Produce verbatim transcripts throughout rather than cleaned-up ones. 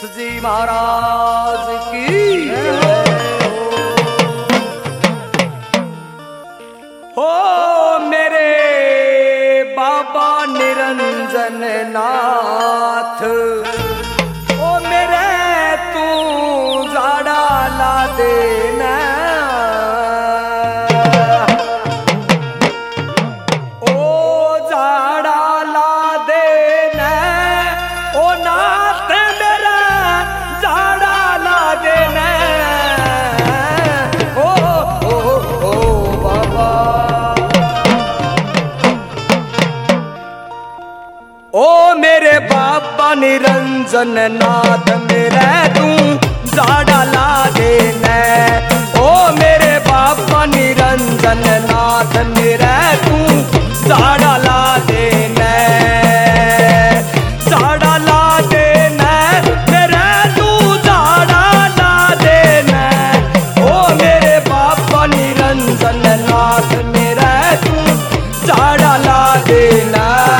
जी महाराज की हो मेरे बाबा निरंजन नाथ। ओ मेरे तू जाड़ा ला देना, ओ जाड़ा ला देना, ओ नाथ मेरा जाड़ा ला देना। ओ ओ ओ बाबा, ओ मेरे बाबा निरंजन नाथ मेरे तू जाड़ा ला देना। ओ मेरे बाबा निरंजन नाथ मेरे तू जाड़ा ला देना, जाड़ा ला देना मेरे तू जाड़ा ला देना। ओ मेरे बाबा निरंजन नाथ मेरे तू जाड़ा ला देना।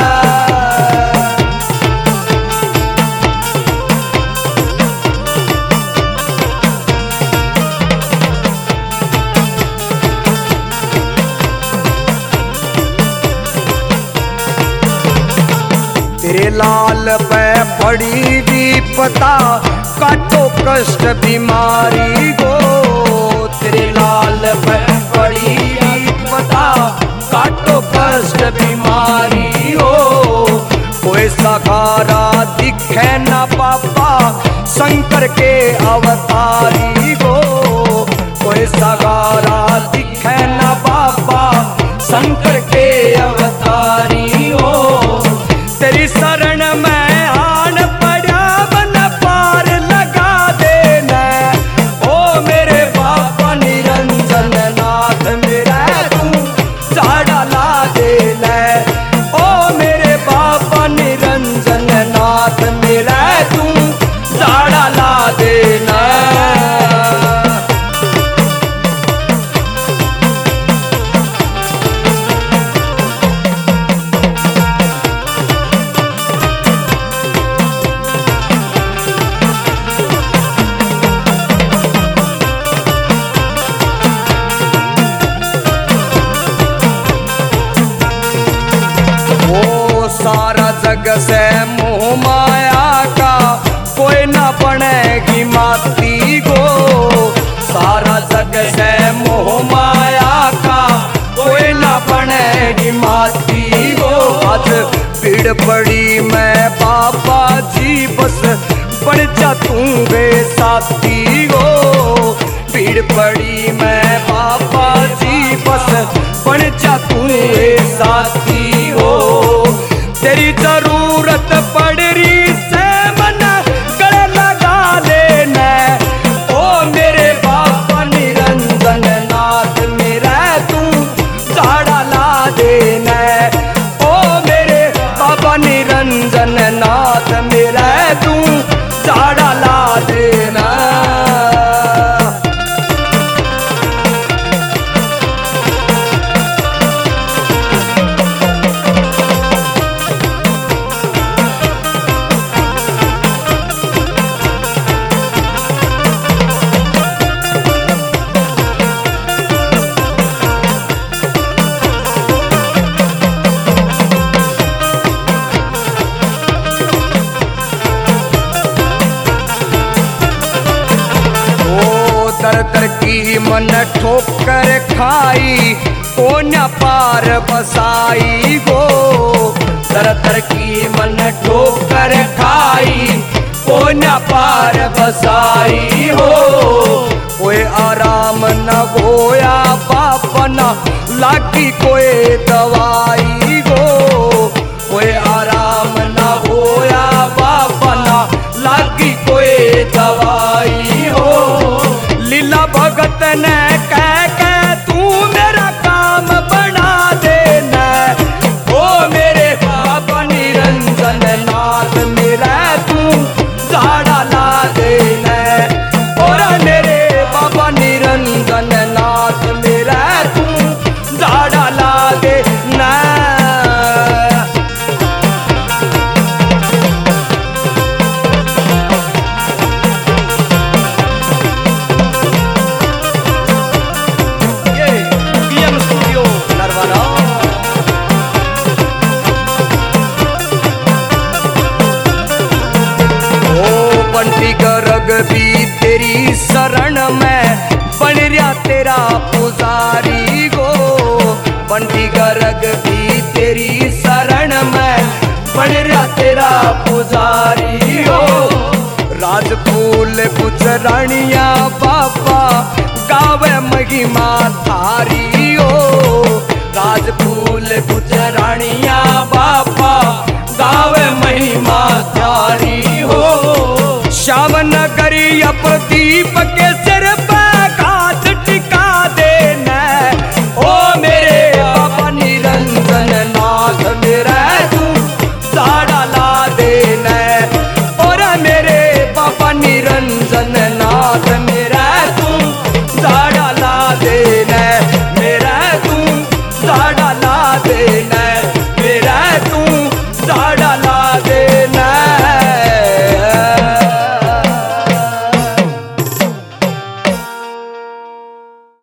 तेरे लाल पे पड़ी विपता काटो कष्ट बीमारी गो। तेरे लाल पे पड़ी विपता काटो कष्ट बीमारी हो। कोई सहारा दिखे न पापा शंकर के अवतारी गो। कोई सहारा दिखे न पापा शंकर के अवतारी हो। तेरी शरण में आन पड़ा बन पार लगा देना। ओ मेरे बाबा निरंजन नाथ मेरा तू जाड़ा ला देना। ओ मेरे बाबा निरंजन नाथ मेरा तू जाड़ा ला देना। सारा जग से मोह माया का कोई न बनेगी माती गो। सारा जग से मोह माया का कोई न बनेगी माती गो। आज भीड़ पड़ी मैं बाबा जी बस बन जा तू वे साथी गो। भीड़ पड़ी मैं बाबा जी बस बन जा तू वे साथी हो। तेरी जरूरत पड़ रही से मन गले लगा लेना। ओ मेरे बाबा निरंजन नाथ मेरा तू जाड़ा ला देना। ओ मेरे बाबा निरंजन नाथ मेरा तू जाड़ा ला देना। दर दर की मन ठोकर खाई कोन्या पार बसाई गो। दर दर की मन ठोकर खाई कोन्या पार बसाई हो। कोई आराम न होया बापा न लागी कोई दवाई गो। कोई आराम न होया बापा न लागी कोई दवाई हो। लीला भगत ने कह के तू मेरा काम बना देना। ओ मेरे बाबा निरंजन नाथ मेरा तू जाड़ा ला देना। और मेरे बाबा निरंजन नाथ मेरा तू जाड़ा ला देना। भी तेरी शरण में बन रहा तेरा पुजारी गो। बंटी गर्ग भी तेरी शरण में बन रहा तेरा पुजारी हो। राजफूल गुजरानिया बाबा गावे महिमा थारी हो। राजफूल गुजरानिया बाबा गावे महिमा थारी हो। श्याम नगरी प्रदीप के